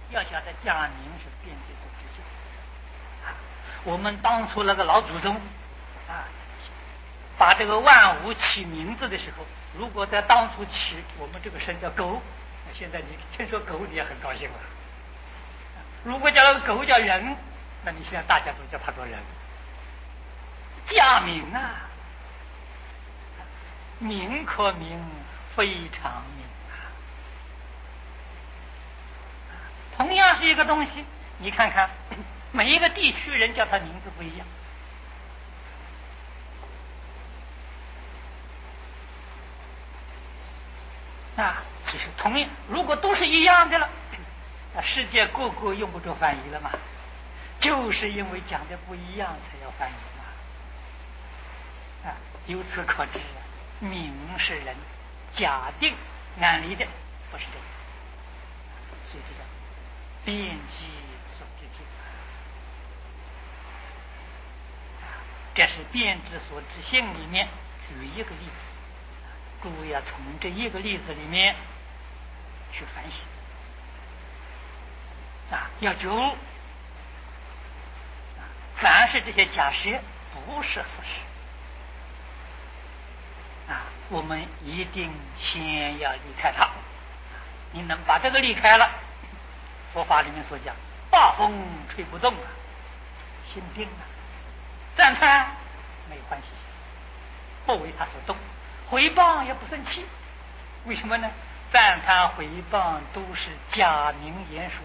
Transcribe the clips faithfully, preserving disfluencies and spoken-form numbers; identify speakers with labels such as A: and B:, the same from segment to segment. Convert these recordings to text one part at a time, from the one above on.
A: 要晓得假名是变之所知性。啊，我们当初那个老祖宗啊，把这个万物起名字的时候，如果在当初起我们这个神叫狗，那现在你听说狗你也很高兴了。如果叫那个狗叫人，那你现在大家都叫它做人。假名啊，名可名，非常名啊。同样是一个东西，你看看每一个地区人叫它名字不一样。啊，其实同样，如果都是一样的了，那世界各国用不着翻译了嘛？就是因为讲的不一样，才要翻译嘛。啊，由此可知，名是人假定安立的，不是这个，所以这叫变机所知性。啊，这是变之所知性里面举一个例子，诸位要从这一个例子里面去反省。啊，要觉悟，凡是这些假设不是事实。啊，我们一定先要离开它。你能把这个离开了，佛法里面所讲，大风吹不动啊，心定啊，赞叹没有欢喜心，不为他所动，回谤也不生气。为什么呢？赞叹回谤都是假名言说，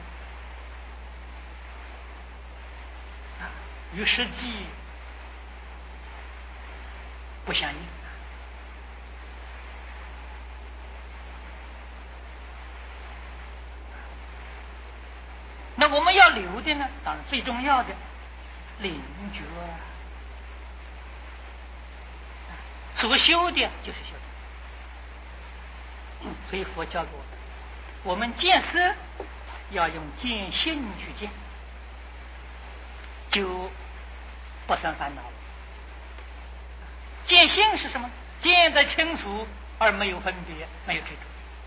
A: 啊，与实际不相应。那我们要留的呢，当然最重要的领觉，所修的就是修的。所以佛教给我们，我们见色要用见性去见，就不生烦恼了。见性是什么？见得清楚而没有分别，没有执着。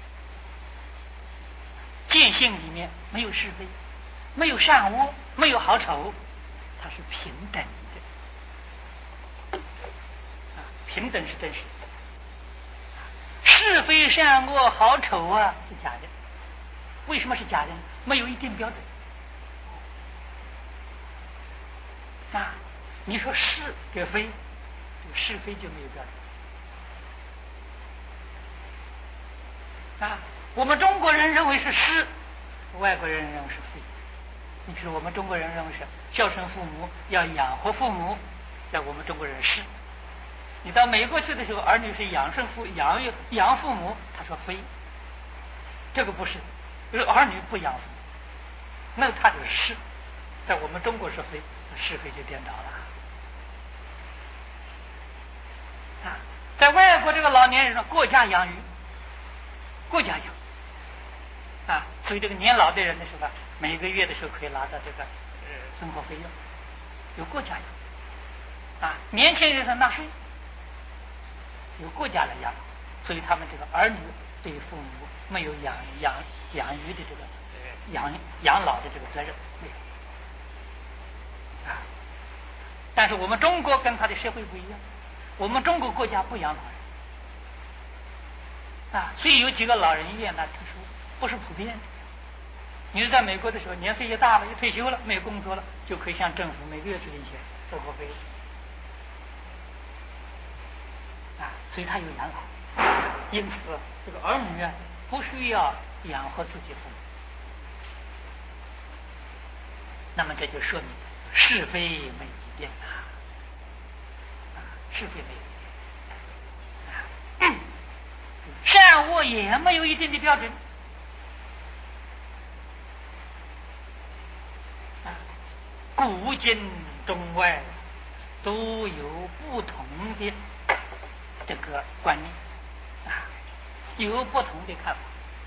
A: 见性里面没有是非，没有善恶，没有好丑，它是平等的。啊，平等是真实的。是非善恶好丑啊是假的。为什么是假的呢？没有一定标准。啊，你说是跟非，这个是非就没有标准。啊，我们中国人认为是是，外国人认为是非。你比如我们中国人认为是孝顺父母，要养活父母，在我们中国人是。你到美国去的时候，儿女是养顺父养养父母，他说非，这个不是，就是儿女不养父母，那他就是是，在我们中国是非，是非就颠倒了。啊，在外国这个老年人说国家养育，国家养，啊，所以这个年老的人的时候，每个月的时候可以拿到这个呃生活费用，有国家养。啊，年轻人说纳税，由国家来养，所以他们这个儿女对父母没有养养养育的这个呃养养老的这个责任没有。啊，但是我们中国跟他的社会不一样，我们中国国家不养老人。啊，所以有几个老人院呢特殊，不是普遍的。你是在美国的时候，年岁一大了，一退休了，没有工作了，就可以向政府每个月去领钱生活费。啊，所以他有养老，因此这个儿女啊不需要养活自己父母。那么这就说明是非没有一定啊，是非没有一定，啊，善恶也没有一定的标准。啊，古今中外都有不同的这个观念，啊，有不同的看法，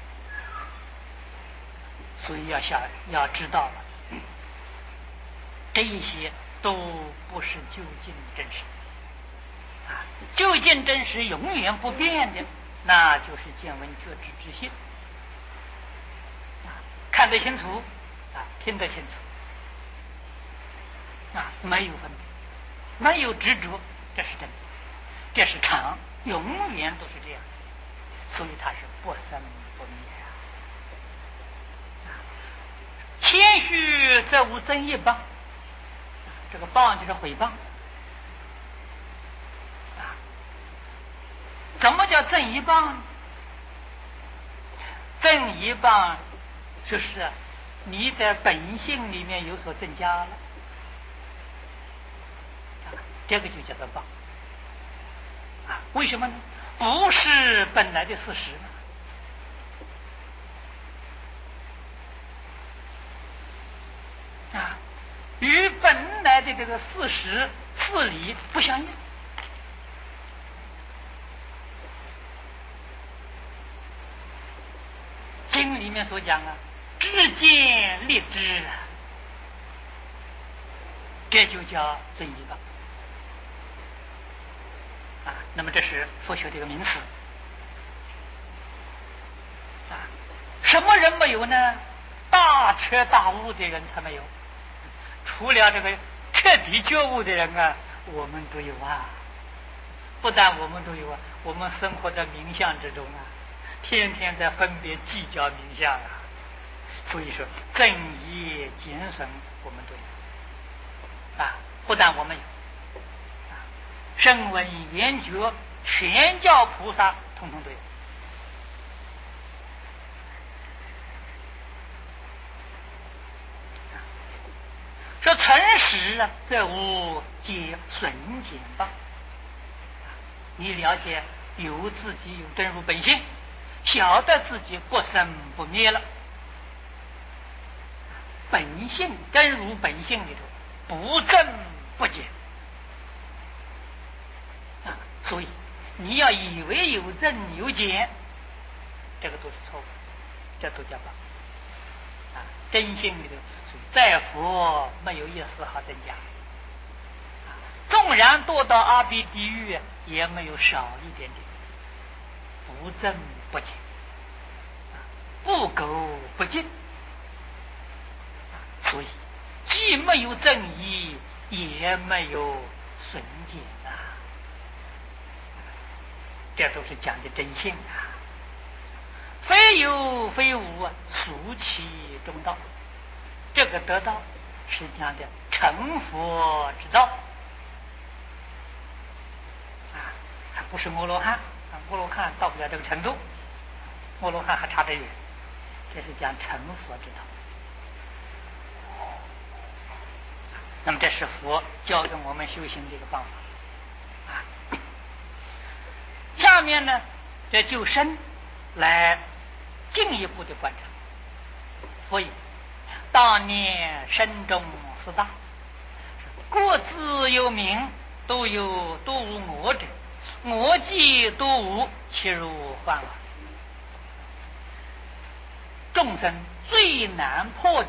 A: 所以要想要知道了，这一些都不是究竟真实。啊，究竟真实永远不变的，那就是见闻觉知之性。啊，看得清楚， 啊，听得清楚啊，没有分别，没有执着，这是真的，这是常，永远都是这样，所以它是不生不灭啊。谦虚则无增一谤，这个谤就是毁谤啊。怎么叫增一谤？增一谤就是你在本性里面有所增加了，这个就叫做谤啊。为什么呢？不是本来的事实呢？啊，与本来的这个事实事理不相应。经里面所讲啊，知见立知，这就叫增一谤啊。那么这是佛学的一个名词啊。什么人没有呢？大彻大悟的人才没有，除了这个彻底觉悟的人啊，我们都有啊。不但我们都有啊，我们生活在名相之中啊，天天在分别计较名相啊。所以说正义减损我们都有啊，不但我们有啊，声闻缘觉全教菩萨统统都有。说诚实啊，则无皆损减谤。你了解有自己有真如本性，晓得自己不生不灭了，本性真如本性里头不增不减啊。所以你要以为有增有减，这个都是错误，这都叫谤啊。真性里头在佛没有一丝毫增加，纵然堕到阿鼻地狱也没有少一点点，不增不减，不垢不净，所以既没有增益，也没有损减啊。这都是讲的真性啊，非有非无，俗其中道。这个得道是讲的成佛之道啊，还不是阿罗汉啊，阿罗汉到不了这个程度，阿罗汉还差得远。这是讲成佛之道。那么这是佛教给我们修行的一个方法啊。下面呢，这就身来进一步的观察。所以当年身中四大，各自有名，都有都无我者，我既都无，其如幻耳。众生最难破的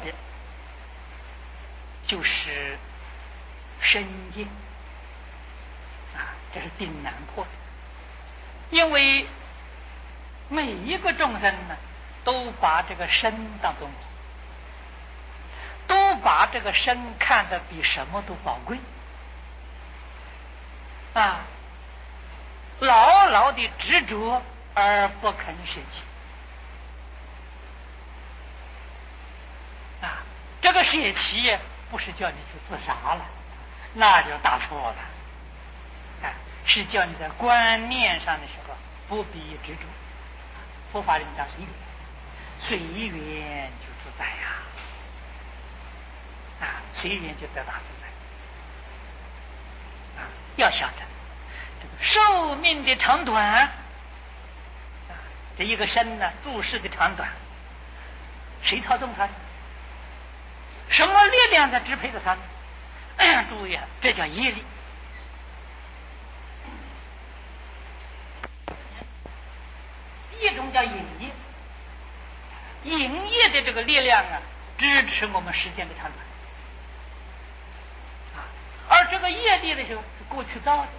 A: 就是身见啊，这是顶难破的。因为每一个众生呢，都把这个身当中，都把这个身看得比什么都宝贵啊，牢牢的执着而不肯舍弃啊。这个舍弃不是叫你去自杀了，那就大错了啊，是叫你在观念上的时候不必执着。佛法里面讲随缘，随缘就自在呀啊，随缘就得大自在啊。要晓得这个寿命的长短啊，这一个身呢，注视的长短，谁操纵它呢？什么力量在支配着它呢？注意啊，这叫业力。一种叫引业，引业的这个力量啊，支持我们时间的长短啊。而这个业力的时候是过去造的，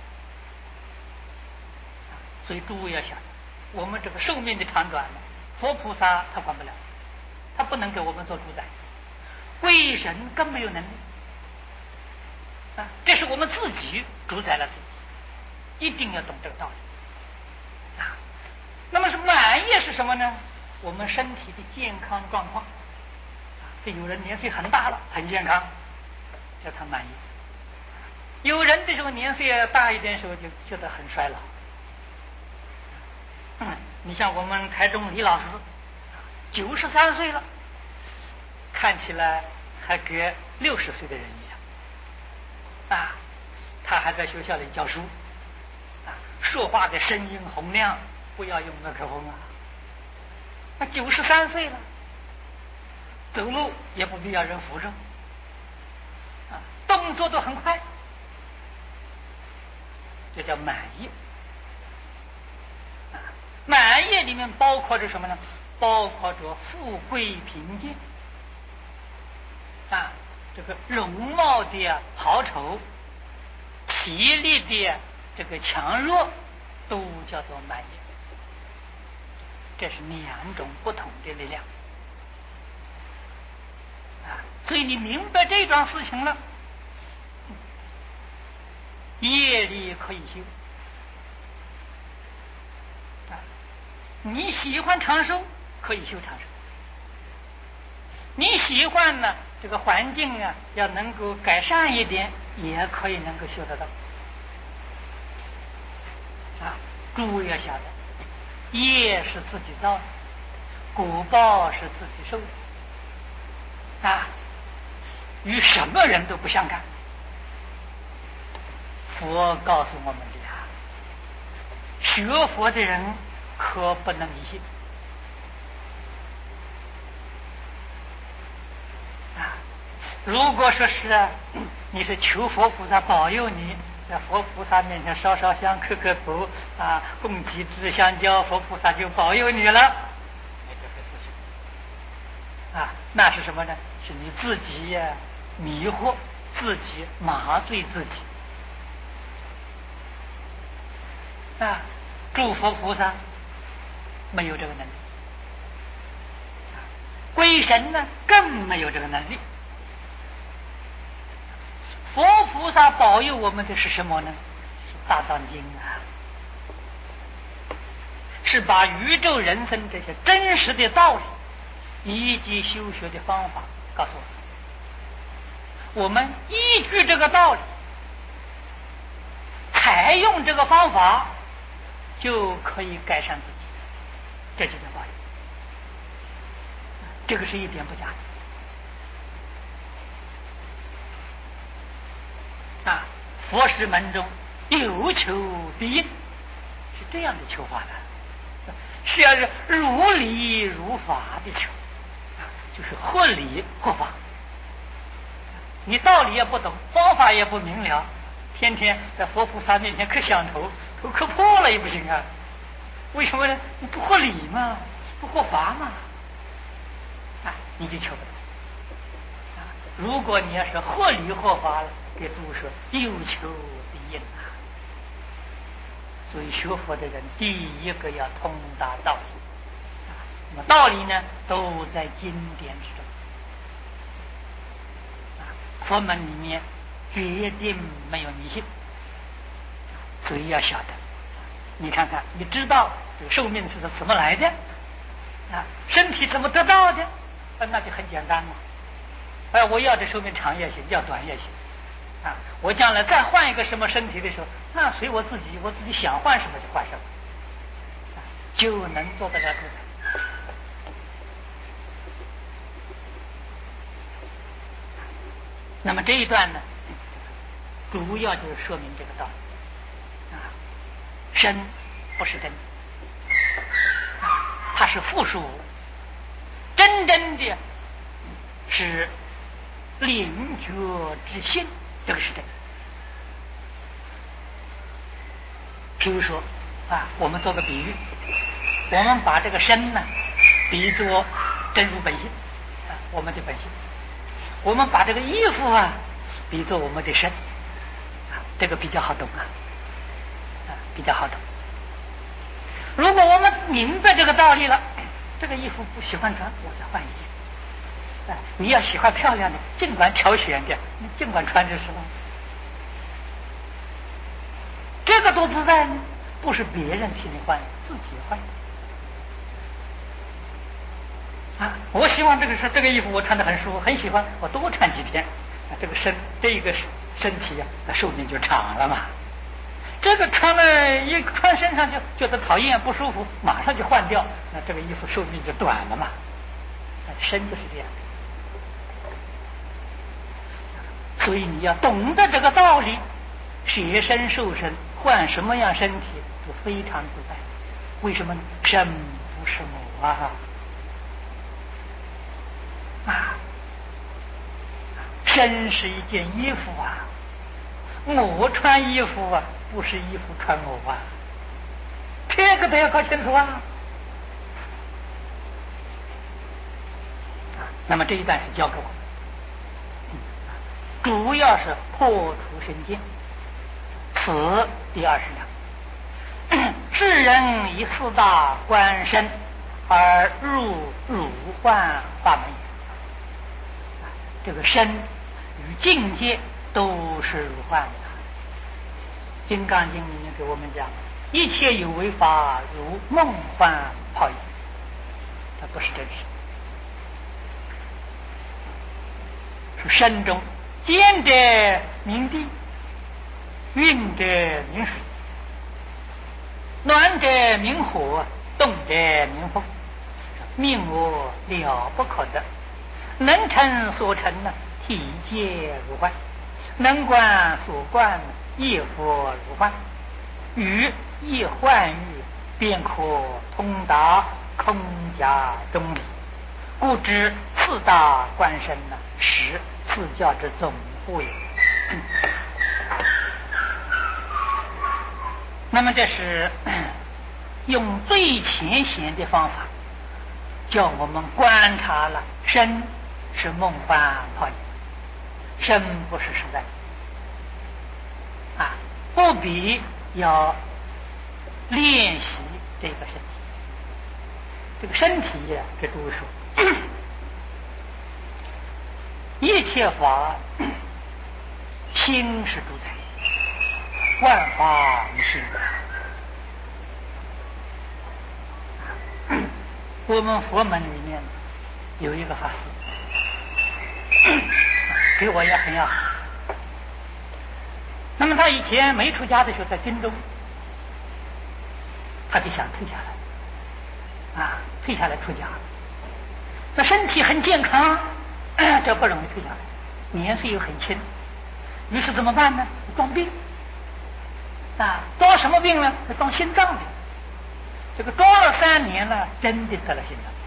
A: 所以诸位要想，我们这个寿命的长短呢，佛菩萨他管不了，他不能给我们做主宰。 鬼神更没有能力啊！这是我们自己主宰了自己，一定要懂这个道理啊。那么是满意是什么呢？我们身体的健康状况啊，这有人年岁很大了，很健康，叫他满意；有人的时候年岁大一点的时候，就觉得很衰老。嗯，你像我们台中李老师，九十三岁了，看起来还跟六十岁的人一样啊。他还在学校里教书啊，说话的声音洪亮，不要用麦克风啊。那九十三岁了，走路也不必要人扶着啊，动作都很快，这叫满意。满意里面包括着什么呢？包括着富贵贫贱啊，这个容貌的好丑，体力的这个强弱，都叫做满意。这是两种不同的力量啊，所以你明白这桩事情了，业力可以修。你喜欢长寿，可以修长寿；你喜欢呢，这个环境啊，要能够改善一点，也可以能够修得到。啊，诸位要晓得，业是自己造的，果报是自己受的，啊，与什么人都不相干。佛告诉我们的呀，学佛的人可不能迷信啊！如果说是啊，你是求佛菩萨保佑你，在佛菩萨面前烧烧香、磕磕头啊，供几支香蕉，佛菩萨就保佑你了，那就不是信啊！那是什么呢？是你自己呀、啊、迷惑自己，麻醉自己啊！诸佛菩萨没有这个能力，鬼神呢更没有这个能力。佛菩萨保佑我们的是什么呢？是大藏经啊，是把宇宙人生这些真实的道理以及修学的方法告诉我们，我们依据这个道理，采用这个方法，就可以改善自己。这就叫道理，这个是一点不假的啊！佛事门中有求必应，是这样的求法的，是要是如理如法的求啊，就是合理合法。你道理也不懂，方法也不明了，天天在佛菩萨面前磕响头，头磕破了也不行啊！为什么呢？你不合理嘛，不合法嘛，啊，你就求不到。啊，如果你要是合理合法了，给诸说有求必应啊。所以学佛的人，第一个要通达道理，啊，那么道理呢，都在经典之中。啊，佛门里面决定没有迷信，所以要晓得。你看看，你知道这个寿命是怎么来的啊？身体怎么得到的？啊，那就很简单了。哎，我要这寿命长也行，要短也行啊。我将来再换一个什么身体的时候，那随我自己，我自己想换什么就换什么，啊，就能做得了主宰。那么这一段呢，主要就是说明这个道理啊。身不是根，它是附属，真正的是灵觉之心，这个是真的。譬如说啊，我们做个比喻，我们把这个身呢比作真如本性啊，我们的本性；我们把这个衣服啊比作我们的身啊，这个比较好懂啊。比较好懂。如果我们明白这个道理了，这个衣服不喜欢穿，我再换一件哎，你要喜欢漂亮的，尽管挑选的，你尽管穿就是了。这个多自在呢，不是别人替你换，自己换的。啊，我希望这个是这个衣服我穿得很舒服，很喜欢，我多穿几天，啊，这个身这个身体呀、啊，那寿命就长了嘛。这个穿了一穿身上就觉得讨厌不舒服，马上就换掉，那这个衣服寿命就短了嘛。身就是这样的，所以你要懂得这个道理，舍身受身，换什么样身体就非常自在。为什么呢？身不是我啊！啊，身是一件衣服啊，我穿衣服啊，不是衣服穿我啊，这个都要搞清楚啊。那么这一段是教给我们，主要是破除身见，此第二十两。世人以四大观身，而入汝幻法门。这个身与境界都是如幻的。《金刚经》里面给我们讲，一切有为法如梦幻泡影，它不是真实。说身中见者明地，运者明水，暖者明火，动者明风，命我了不可得，能成所成呢，体皆如幻；能观所观，亦复如幻。与亦幻喻，便可通达空假中理。故知四大观身呢，实四教之总乎也。那么这是用最浅显的方法，叫我们观察了身是梦幻泡影，身不是实在啊，不必要练习这个身体。这个身体呀，这诸位说，一切法心是主宰，万法于心。我们佛门里面有一个法师，给我也很要好。那么他以前没出家的时候，在军中，他就想退下来，啊，退下来出家。那身体很健康，这不容易退下来，年岁又很轻，于是怎么办呢？装病，啊，装什么病呢？装心脏病。这个装了三年了，真的得了心脏病，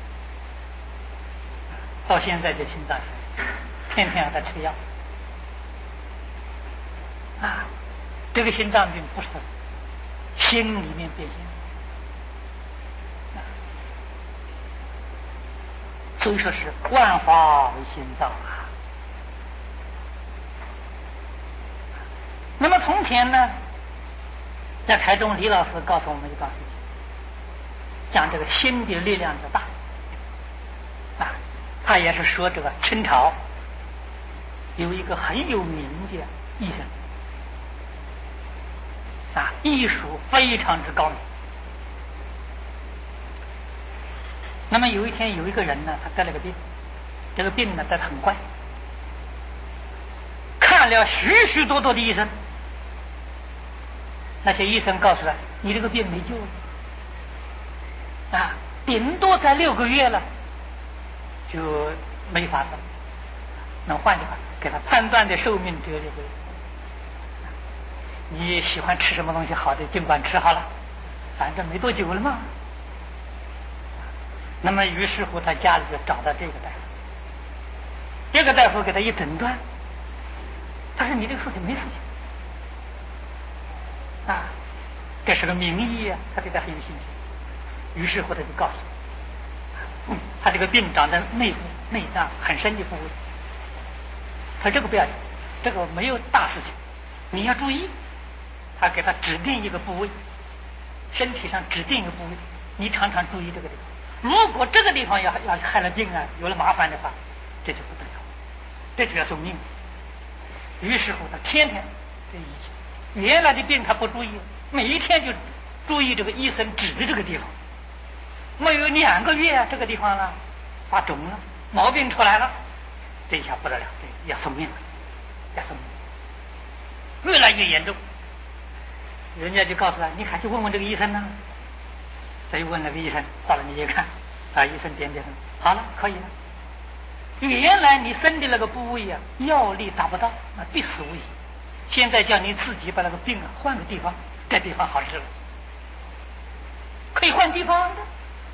A: 到现在这心脏病，天天让他吃药。啊，这个心脏病不是心里面变心，啊，所以说是万法为心造啊。那么从前呢，在台中李老师告诉我们一段事情，讲这个心的力量之大啊，他也是说这个清朝有一个很有名的医生啊，医术非常之高明。那么有一天有一个人呢，他得了个病，这个病呢得得很怪，看了许许多多的医生，那些医生告诉他，你这个病没救了啊，顶多在六个月了就没法子。那换句话，给他判断的寿命只有六个月。你喜欢吃什么东西好的，尽管吃好了，反正没多久了嘛。那么于是乎他家里就找到这个大夫，这个大夫给他一诊断，他说你这个事情没事情啊，这是个名医啊，他对他很有兴趣。于是乎他就告诉他，嗯，他这个病长在内部内脏很深的部位，他这个不要紧，这个没有大事情，你要注意。他给他指定一个部位，身体上指定一个部位，你常常注意这个地方。如果这个地方要要害了病啊，有了麻烦的话， 这就不得了，这就要送命。于是乎，他天天这一原来的病他不注意，每一天就注意这个医生指的这个地方。没有两个月啊，这个地方呢发肿了，毛病出来了，这一下不得了，这要送命了，要送命，越来越严重。人家就告诉他，你还去问问这个医生呢。再问那个医生，到了你一看，啊，医生点点头，好了，可以了。原来你生的那个部位啊，药力达不到，那必死无疑。现在叫你自己把那个病啊换个地方，这地方好治了，可以换地方的。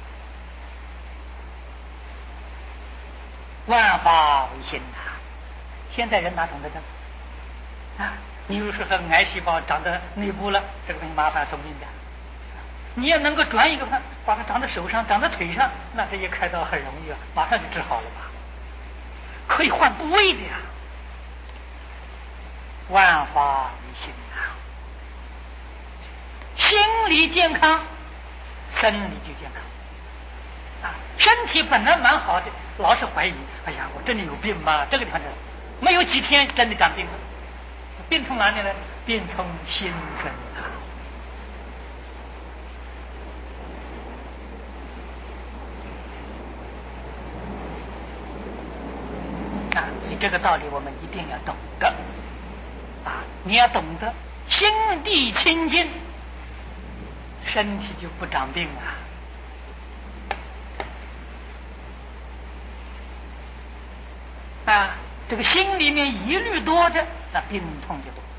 A: 万法唯心呐、啊，现在人哪懂得这啊？你比如说说癌细胞长在内部了，这个东西麻烦送命的。你要能够转一个方，把它长在手上，长在腿上，那这一开刀很容易啊，马上就治好了吧？可以换部位的呀。万法唯心呐，心理健康，生理就健康啊。身体本来蛮好的，老是怀疑，哎呀，我真的有病吗？这个地方没有几天真的长病了。病从哪里来？病从心生啊。啊，所以这个道理我们一定要懂得啊！你要懂得心地清净，身体就不长病了。啊，这个心里面疑虑多的，那病痛就多。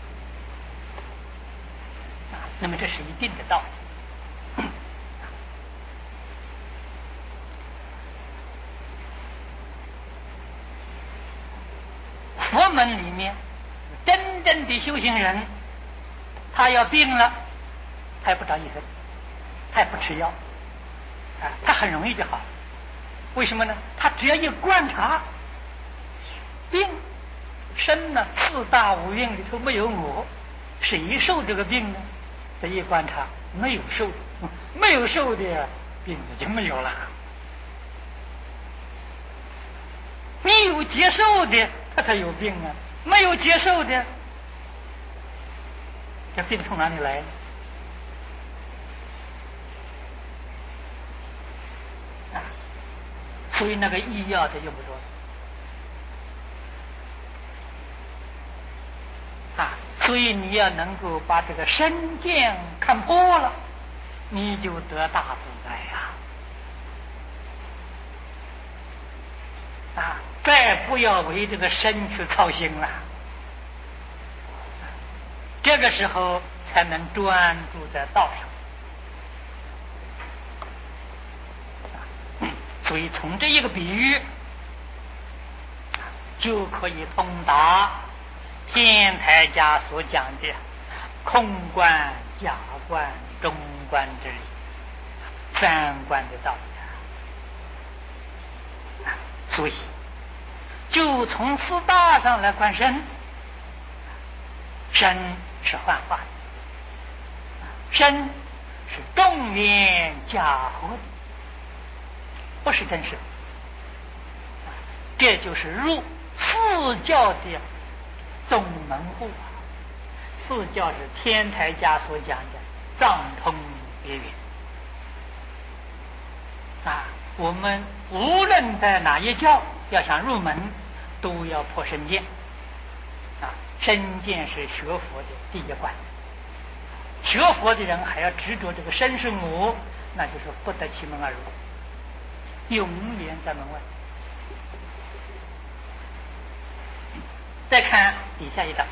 A: 啊，那么这是一定的道理。佛门里面真正的修行人，他要病了，他也不找医生，他也不吃药，啊，他很容易就好。为什么呢？他只要一观察病身呢，四大五蕴里头没有我，谁受这个病呢？这一观察，没有受，没有受的病就没有了。你有接受的，他才有病啊；没有接受的，这病从哪里来呢？啊，所以那个医药的用不着啊。所以你要能够把这个身见看破了，你就得大自在呀！啊，再不要为这个身去操心了，这个时候才能专注在道上。所以从这一个比喻，就可以通达天台家所讲的空观、假观、中观之理，三观的道理。所以就从四大上来观身，身是幻化的，身是动念假合的，不是真实的。这就是入四教的总门户。四教是天台家所讲的藏通别圆啊。我们无论在哪一教，要想入门，都要破身见啊。身见是学佛的第一关，学佛的人还要执着这个身是我，那就是不得其门而入，永远在门外。再看底下一章，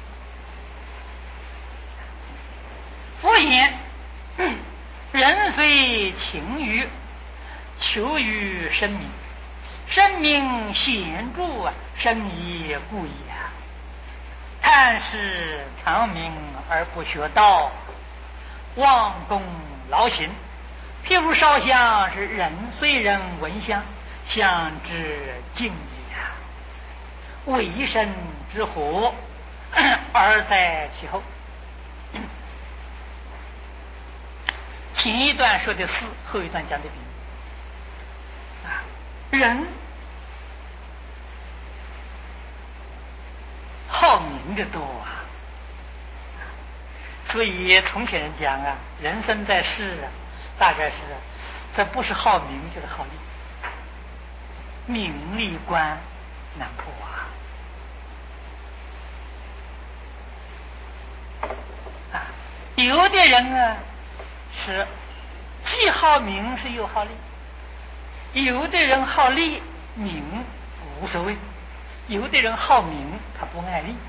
A: 佛言：人虽勤于求于生民，生民显著啊，生也故也。叹是长命而不学道，忘功劳行。譬如烧香，是人虽人闻香，香之敬也，为身之火，而在其后。前一段说的是，后一段讲的比。啊，人名的多啊。所以从前人讲啊，人生在世啊，大概是这不是好名就是好利，名利关难破啊。啊，有的人啊是既好名是又好利，有的人好利名无所谓，有的人好名他不爱利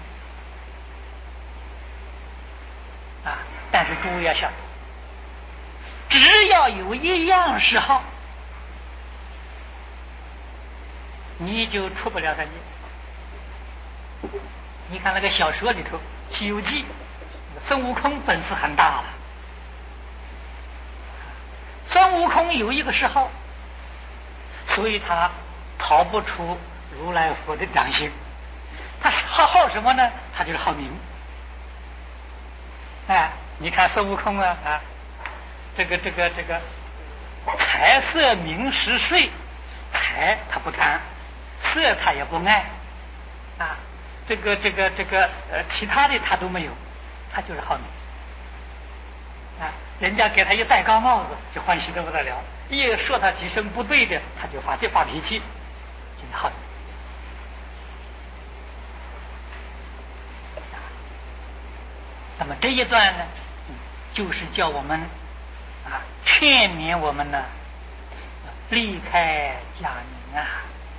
A: 啊。但是诸位要晓得，只要有一样是好，你就出不了三界。你看那个小说里头《西游记》，孙悟空本事很大了。孙悟空有一个嗜好，所以他逃不出如来佛的掌心。他好好什么呢？他就是好名。哎，你看孙悟空啊啊，这个这个这个财色名食睡，财他不贪，色他也不爱啊，这个这个这个呃其他的他都没有，他就是好名啊。人家给他一戴高帽子，就欢喜得不得了；一说他几声不对的，他就发就发脾气，就是好名。那么这一段呢，就是叫我们啊劝勉我们呢离开假名啊。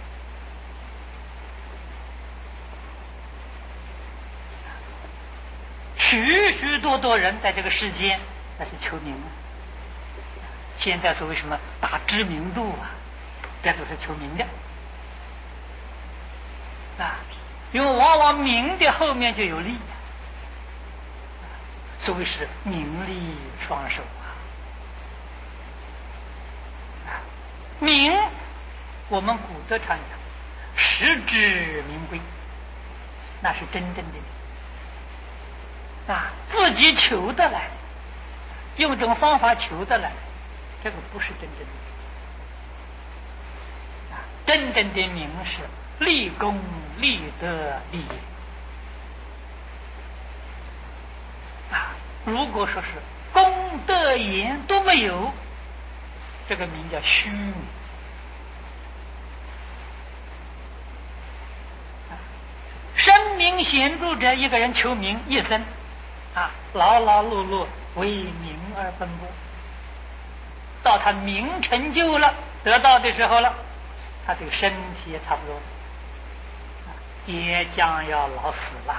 A: 许许多多人在这个世间那是求名啊。现在所谓什么打知名度啊，这都是求名的啊，因为往往名的后面就有利啊。所谓是名利双收啊！名，我们古德常讲，实至名归，那是真正的名啊，自己求得来，用这种方法求得来，这个不是真正的名啊！真正的名是立功、立德、立业。如果说是功德言都没有，这个名叫虚名。声名显著者，一个人求名一生啊，劳劳碌碌为名而奔波，到他名成就了，得到的时候了，他这个身体也差不多，也将要老死了。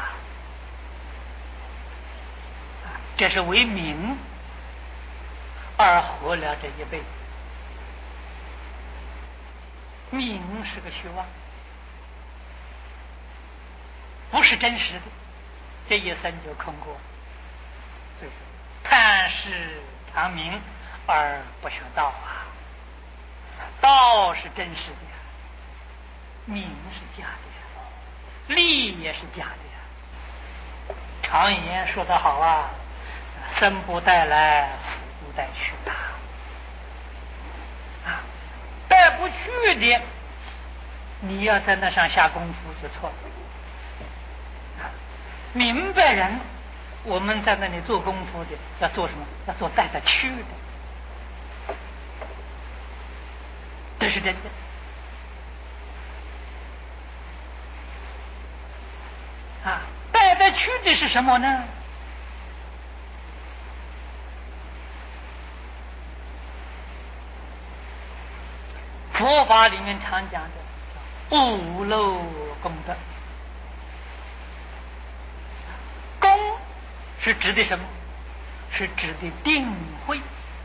A: 这是为名而活了这一辈子，名是个虚妄，不是真实的，这一生就空过。所以说，贪世长名而不学道啊，道是真实的，名是假的，利也是假的。常言说得好啊，生不带来，死不带去的啊，带不去的，你要在那上下功夫就错了啊。明白人，我们在那里做功夫的，要做什么？要做带得去的，这是真的啊。带得去的是什么呢？佛法里面常讲的五漏功德，功是指的什么？是指的定慧。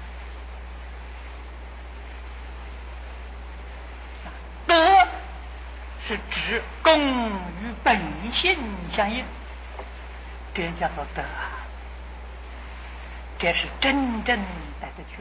A: 德是指功与本性相应，这叫做德啊，这是真正带得去。